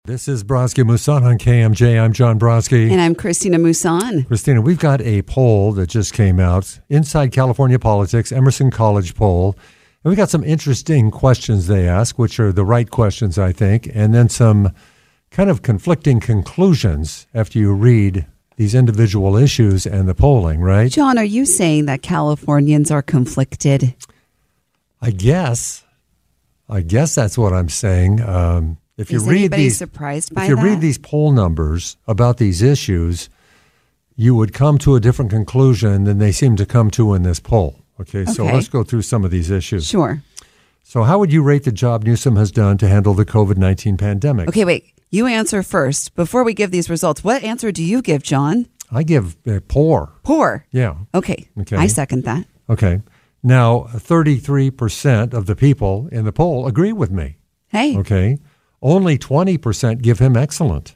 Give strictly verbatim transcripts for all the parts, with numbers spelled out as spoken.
This is Brodsky Musan on K M J. I'm John Brodsky. And I'm Christina Musan. Christina, we've got a poll that just came out, Inside California Politics, Emerson College poll. And we got some interesting questions they ask, which are the right questions, I think, and then some kind of conflicting conclusions after you read these individual issues and the polling, right? John, are you saying that Californians are conflicted? I guess. I guess that's what I'm saying. Um, if you Is read anybody these, surprised by if you that? read these poll numbers about these issues, you would come to a different conclusion than they seem to come to in this poll. Okay, so Okay. let's go through some of these issues. Sure. So how would you rate the job Newsom has done to handle the covid nineteen pandemic? Okay, wait. You answer first. Before we give these results, what answer do you give, John? I give uh, poor. Poor. Yeah. Okay. Okay. I second that. Okay. Now, thirty-three percent of the people in the poll agree with me. Hey. Okay. Only twenty percent give him excellent.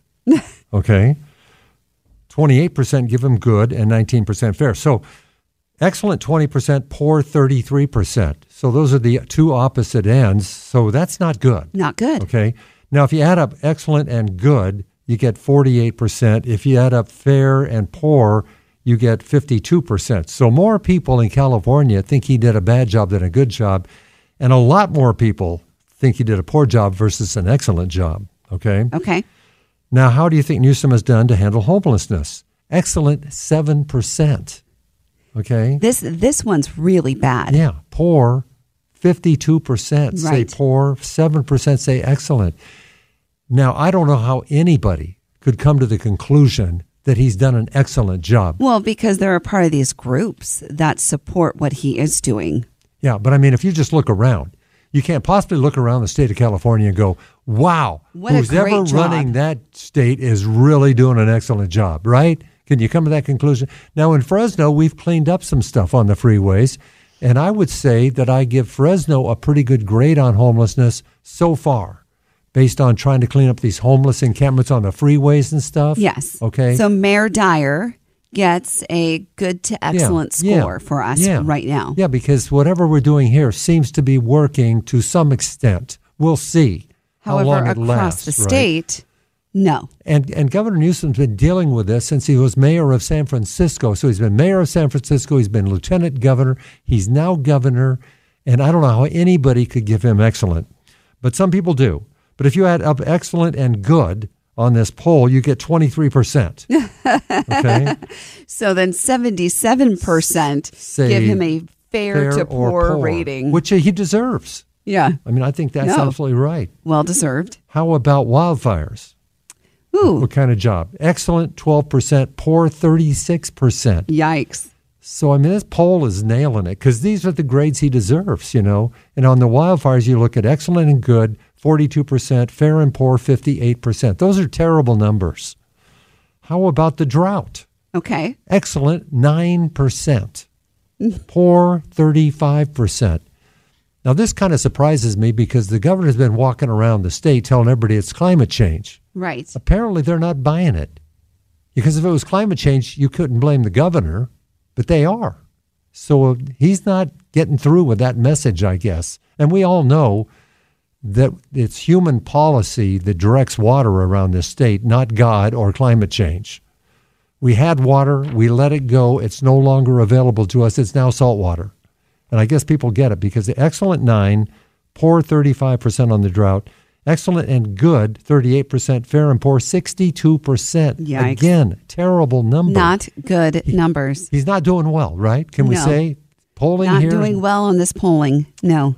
Okay. twenty-eight percent give him good and nineteen percent fair. So excellent twenty percent, poor thirty-three percent. So those are the two opposite ends. So that's not good. Not good. Okay. Now, if you add up excellent and good, you get forty-eight percent. If you add up fair and poor, you get fifty-two percent. So more people in California think he did a bad job than a good job, and a lot more people think he did a poor job versus an excellent job. Okay? Okay. Now, how do you think Newsom has done to handle homelessness? Excellent, seven percent. Okay? This this one's really bad. Yeah. Poor, fifty-two percent say Right. poor, seven percent say excellent. Now, I don't know how anybody could come to the conclusion that he's done an excellent job. Well, because they're a part of these groups that support what he is doing. Yeah, but I mean, if you just look around, you can't possibly look around the state of California and go, wow, What a who's ever great job. running that state is really doing an excellent job, right? Can you come to that conclusion? Now, in Fresno, we've cleaned up some stuff on the freeways, and I would say that I give Fresno a pretty good grade on homelessness so far, based on trying to clean up these homeless encampments on the freeways and stuff. Yes. Okay. So Mayor Dyer gets a good to excellent Yeah, score yeah, for us yeah. right now. Yeah, because whatever we're doing here seems to be working to some extent. We'll see how However, long it across lasts, the right? state, no. And and Governor Newsom's been dealing with this since he was mayor of San Francisco. So he's been mayor of San Francisco. He's been lieutenant governor. He's now governor. And I don't know how anybody could give him excellent, but some people do. But if you add up excellent and good on this poll, you get twenty-three percent. Okay? So then seventy-seven percent Say give him a fair, Fair to or poor, rating. which he deserves. Yeah. I mean, I think that's No. absolutely right. Well deserved. How about wildfires? Ooh. What kind of job? Excellent, twelve percent. Poor, thirty-six percent. Yikes. So, I mean, this poll is nailing it because these are the grades he deserves, you know. And on the wildfires, you look at excellent and good, forty-two percent, fair and poor, fifty-eight percent. Those are terrible numbers. How about the drought? Okay. Excellent, nine percent. Poor, thirty-five percent. Now, this kind of surprises me because the governor's been walking around the state telling everybody it's climate change. Right. Apparently, they're not buying it. Because if it was climate change, you couldn't blame the governor, but they are. So he's not getting through with that message, I guess. And we all know that it's human policy that directs water around this state, not God or climate change. We had water, we let it go, it's no longer available to us, it's now salt water. And I guess people get it because the excellent nine, poor thirty-five percent on the drought, excellent and good thirty-eight percent, fair and poor sixty-two percent. Yikes. Again, terrible number. Not good numbers. He's not doing well, right? Can we No. say polling Not here? doing well on this polling. No.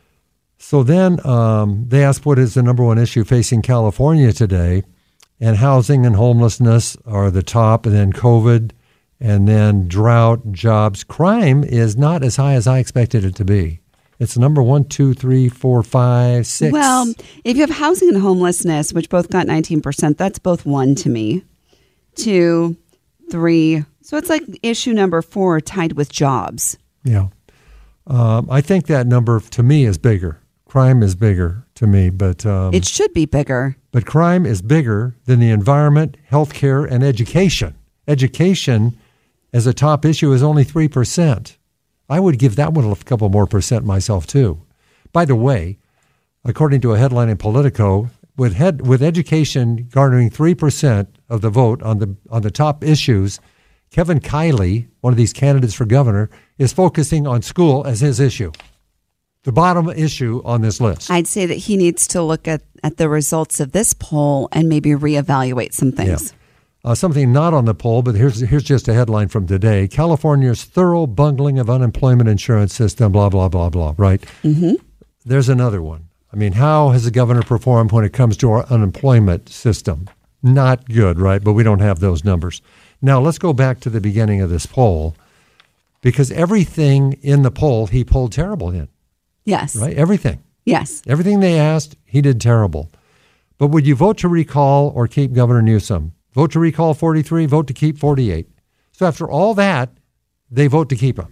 So then um, they asked what is the number one issue facing California today, and housing and homelessness are the top, and then COVID, and then drought, jobs. Crime is not as high as I expected it to be. It's number one, two, three, four, five, six. Well, if you have housing and homelessness, which both got nineteen percent, that's both one to me. Two, three. So it's like issue number four tied with jobs. Yeah. Um, I think that number to me is bigger. Crime is bigger to me, but um, It should be bigger. but crime is bigger than the environment, healthcare, and education. Education as a top issue is only three percent. I would give that one a couple more percent myself, too. By the way, according to a headline in Politico, with head with education garnering three percent of the vote on the on the top issues, Kevin Kiley, one of these candidates for governor, is focusing on school as his issue. The bottom issue on this list. I'd say that he needs to look at, at the results of this poll and maybe reevaluate some things. Yeah. Uh, something not on the poll, but here's here's just a headline from today. California's thorough bungling of unemployment insurance system, blah, blah, blah, blah, right? Mm-hmm. There's another one. I mean, how has the governor performed when it comes to our unemployment system? Not good, right? But we don't have those numbers. Now, let's go back to the beginning of this poll, because everything in the poll he polled terrible in. Yes. Right? Everything. Yes. Everything they asked, he did terrible. But would you vote to recall or keep Governor Newsom? Vote to recall forty-three, vote to keep forty-eight. So after all that, they vote to keep him.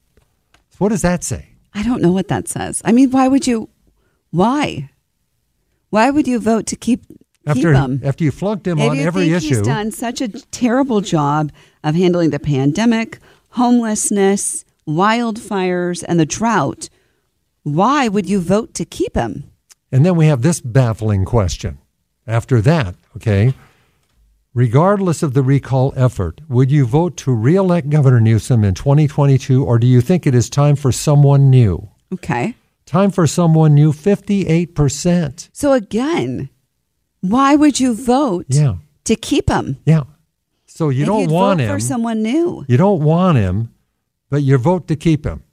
So what does that say? I don't know what that says. I mean, why would you, why? Why would you vote to keep, After, keep him? after you flunked him if on you every think issue. He's done such a terrible job of handling the pandemic, homelessness, wildfires, and the drought. Why would you vote to keep him? And then we have this baffling question. After that, okay, regardless of the recall effort, would you vote to reelect Governor Newsom in twenty twenty-two, or do you think it is time for someone new? Okay. Time for someone new, fifty-eight percent. So again, why would you vote Yeah. to keep him? Yeah. So you if don't you'd want vote him. for someone new. You don't want him, but you vote to keep him.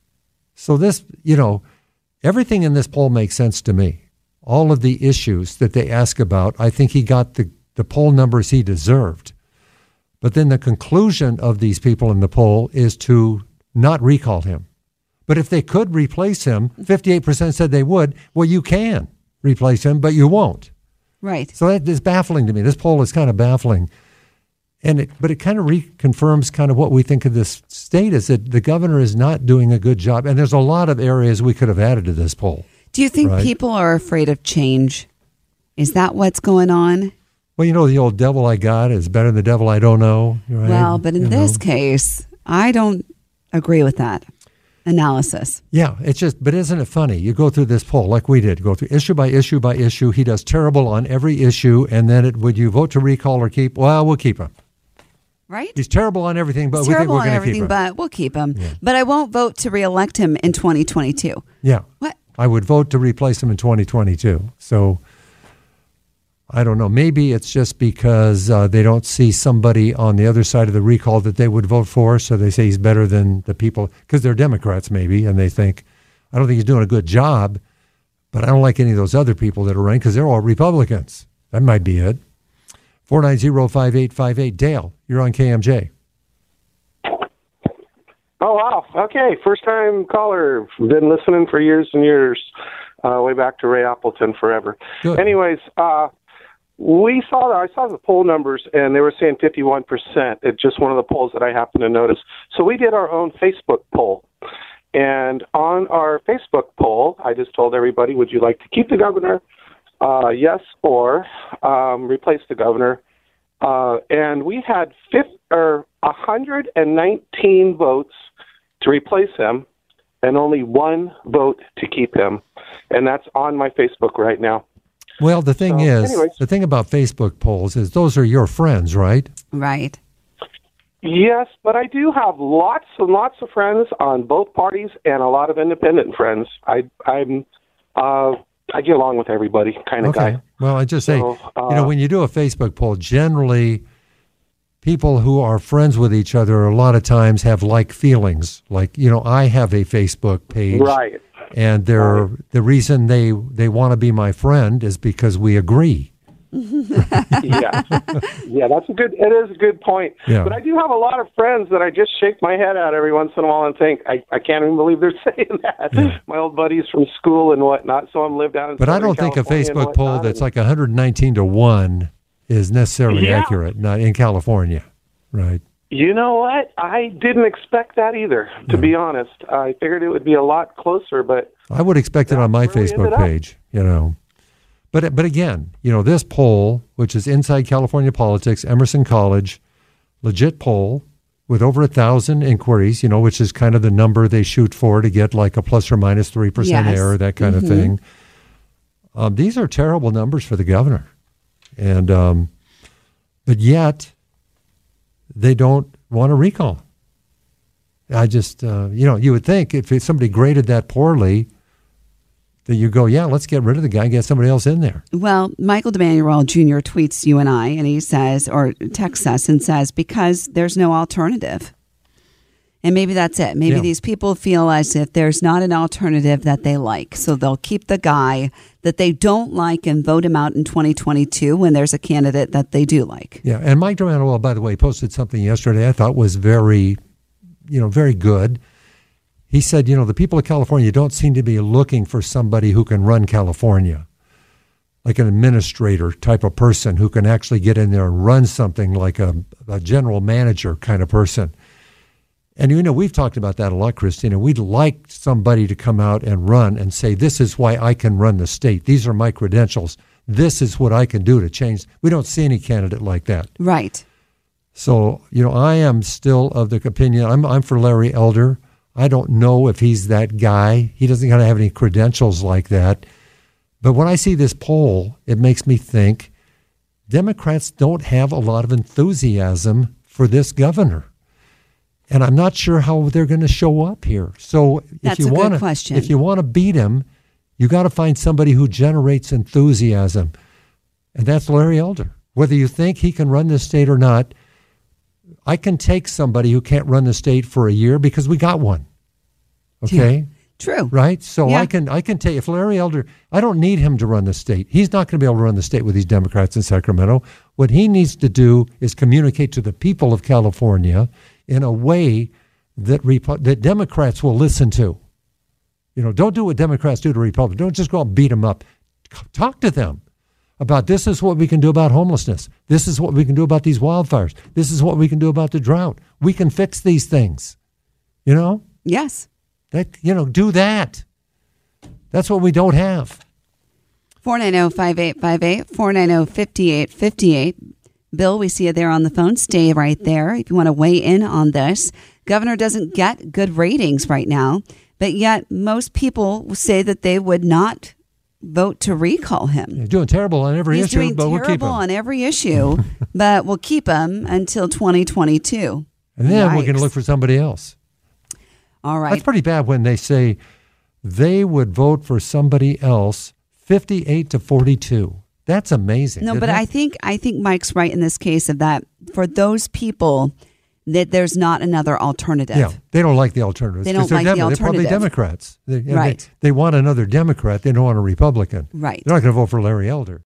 So this, you know, everything in this poll makes sense to me. All of the issues that they ask about, I think he got the, the poll numbers he deserved. But then the conclusion of these people in the poll is to not recall him. But if they could replace him, fifty-eight percent said they would. Well, you can replace him, but you won't. Right. So that is baffling to me. This poll is kind of baffling. And it, but it kind of reconfirms kind of what we think of this state is that the governor is not doing a good job. And there's a lot of areas we could have added to this poll. Do you think right? people are afraid of change? Is that what's going on? Well, you know, the old devil I got is better than the devil I don't know. Right? Well, but in you this know? case, I don't agree with that analysis. Yeah, it's just, but isn't it funny? You go through this poll like we did, go through issue by issue by issue. He does terrible on every issue. And then it, would you vote to recall or keep? Well, we'll keep him. Right? He's terrible on everything, but He's we think terrible we're on going to keep everything, him. but we'll keep him. Yeah. But I won't vote to reelect him in twenty twenty-two. Yeah. What? I would vote to replace him in twenty twenty-two. So I don't know. Maybe it's just because uh, they don't see somebody on the other side of the recall that they would vote for. So they say he's better than the people because they're Democrats maybe. And they think, I don't think he's doing a good job, but I don't like any of those other people that are running because they're all Republicans. That might be it. four nine zero, five eight five eight. Dale, you're on K M J. Oh, wow. Okay. First time caller. Been listening for years and years, uh, way back to Ray Appleton forever. Good. Anyways, uh, we saw that. I saw the poll numbers, and they were saying fifty-one percent. It's just one of the polls that I happened to notice. So we did our own Facebook poll. And on our Facebook poll, I just told everybody, would you like to keep the governor? Uh, yes, or um, replace the governor. Uh, and we had fifty, or one hundred nineteen votes to replace him and only one vote to keep him. And that's on my Facebook right now. Well, the thing So, is, anyways. the thing about Facebook polls is those are your friends, right? Right. Yes, but I do have lots and lots of friends on both parties and a lot of independent friends. I, I'm, uh, I get along with everybody kind of Okay. guy. Well, I just say, So, you know, uh, when you do a Facebook poll, generally people who are friends with each other a lot of times have like feelings. Like, you know, I have a Facebook page. Right. And they're, Right. the reason they, they want to be my friend is because we agree. yeah, yeah, that's a good. It is a good point. Yeah. But I do have a lot of friends that I just shake my head at every once in a while and think, I, I can't even believe they're saying that. Yeah. My old buddies from school and whatnot. So I'm lived down in But I Southern don't think a California and Facebook poll whatnot, that's and- like one hundred nineteen to one is necessarily Yeah. accurate, not in California, right? You know what? I didn't expect that either. To be honest, I figured it would be a lot closer, but I would expect it on my That's where we Facebook ended up. page, you know. But but again, you know, this poll, which is Inside California Politics, Emerson College, legit poll with over a thousand inquiries, you know, which is kind of the number they shoot for to get like a plus or minus three percent Yes. error, that kind Mhm. of thing. Um, these are terrible numbers for the governor. And um, but yet they don't want to recall. I just, uh, you know, you would think if somebody graded that poorly, that you go, yeah, let's get rid of the guy and get somebody else in there. Well, Michael DeManuel Junior tweets you and I, and he says, or texts us and says, because there's no alternative. And maybe that's it. Maybe Yeah. these people feel as if there's not an alternative that they like. So they'll keep the guy that they don't like and vote him out in twenty twenty-two when there's a candidate that they do like. Yeah, and Mike DeManuel, by the way, posted something yesterday I thought was very, you know, very good. He said, you know, the people of California don't seem to be looking for somebody who can run California, like an administrator type of person who can actually get in there and run something like a, a general manager kind of person. And, you know, we've talked about that a lot, Christina. We'd like somebody to come out and run and say, this is why I can run the state. These are my credentials. This is what I can do to change. We don't see any candidate like that. Right. So, you know, I am still of the opinion, I'm, I'm for Larry Elder. I don't know if he's that guy. He doesn't kind of have any credentials like that. But when I see this poll, it makes me think Democrats don't have a lot of enthusiasm for this governor. And I'm not sure how they're going to show up here. So That's if you a good want to, question. if you want to beat him, you got to find somebody who generates enthusiasm, and that's Larry Elder. Whether you think he can run this state or not, I can take somebody who can't run the state for a year because we got one. Okay, Yeah. True. right? So Yeah. I can I can take if Larry Elder. I don't need him to run the state. He's not going to be able to run the state with these Democrats in Sacramento. What he needs to do is communicate to the people of California in a way that Repu- that Democrats will listen to. You know, don't do what Democrats do to Republicans. Don't just go out and beat them up. C- Talk to them about this is what we can do about homelessness. This is what we can do about these wildfires. This is what we can do about the drought. We can fix these things. You know, Yes. that you know, do that. That's what we don't have. four nine zero, five eight five eight, four nine zero, five eight five eight. Bill, we see you there on the phone. Stay right there if you want to weigh in on this. Governor doesn't get good ratings right now, but yet most people say that they would not vote to recall him. You're doing terrible on every He's issue, doing but we'll keep terrible him. on every issue, but we'll keep him until twenty twenty-two. And then we're going Yikes. to look for somebody else. All right. That's pretty bad when they say they would vote for somebody else fifty-eight to forty-two. That's amazing. No, isn't but it? I think I think Mike's right in this case of that for those people that there's not another alternative. Yeah, they don't like the alternatives. They don't 'cause they're like the They're probably alternative. Democrats. They, and Right. They, they want another Democrat. They don't want a Republican. Right. They're not going to vote for Larry Elder.